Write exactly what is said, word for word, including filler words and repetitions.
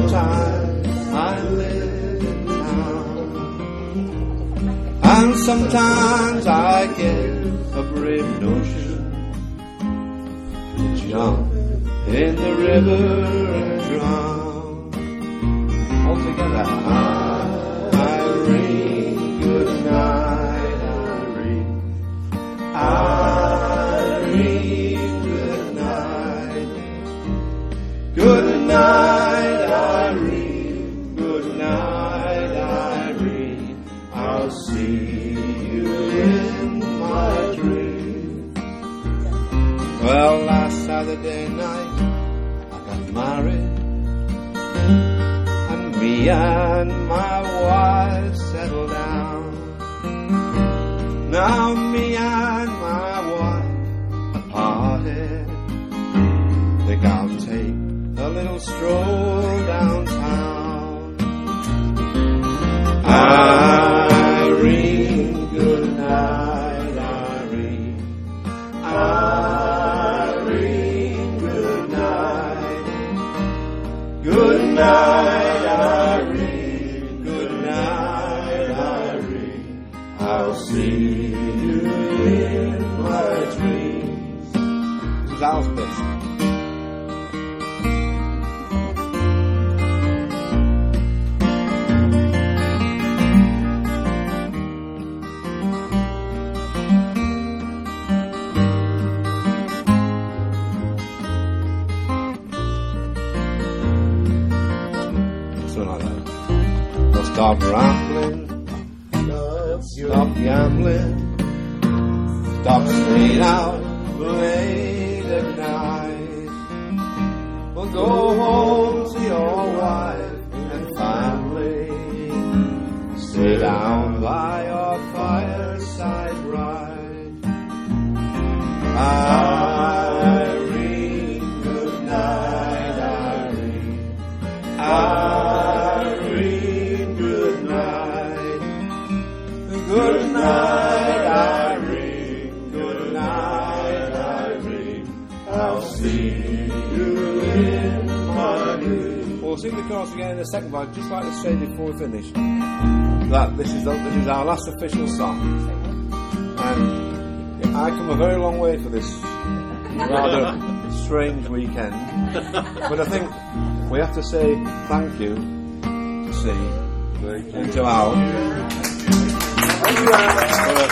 sometimes I live in town, and sometimes I get a brave notion to jump in the river and drown. All together. Irene, good night, Irene. Irene, good night. Good night, Irene. Good night, Irene. I'll see you in my dream. Well, last Saturday night I got married, and me and my wife settled down. Now me and my wife are parted. Think I'll take a little stroll downtown. Irene, good night, Irene. Irene, good night. Good night, Irene. Good night, Irene. I'll see you in my dreams. This is Al's best. Stop rambling, stop gambling, stop staying out late at night. Well, go home to your wife and family. Sit down by your fireside ride. Irene, good night, Irene. Irene, good night. Good night, Irene. Good night, Irene. I'll see you in my dreams. We'll sing the chorus again in the second part. Just like to say before we finish that this is the, this is our last official song, and I come a very long way for this rather strange weekend. But I think we have to say thank you to C and to Al. Thank you.